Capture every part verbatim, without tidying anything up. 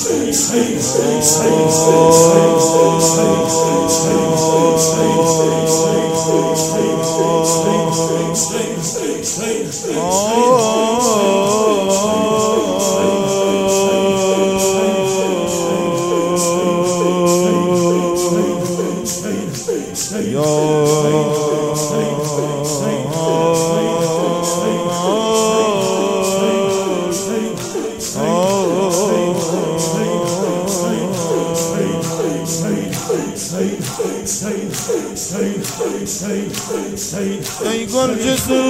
ای گل جسور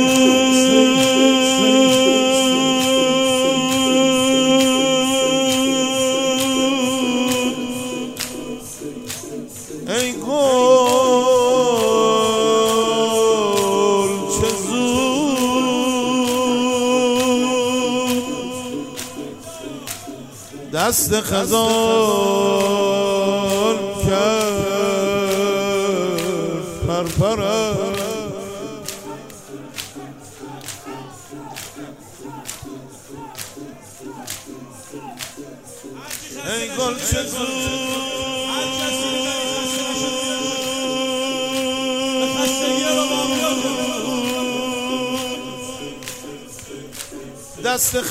ای گل چه زود دست خزان کرد پرپرم ای گل چه زود دست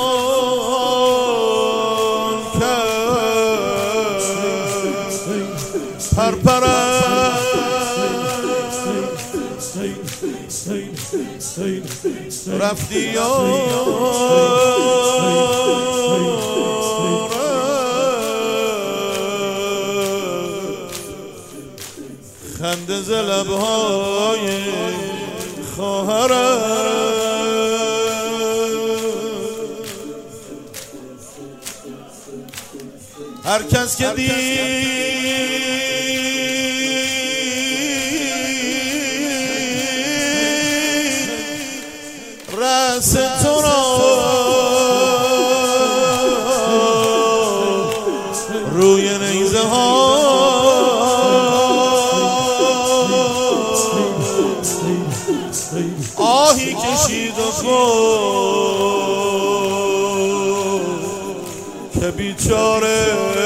خزان کرد پرپرم رفتی خنده ز لب‌های خواهرم هر کس که دید رأس تو را روی نیزه ها آهی کشید و گفت که بیچاره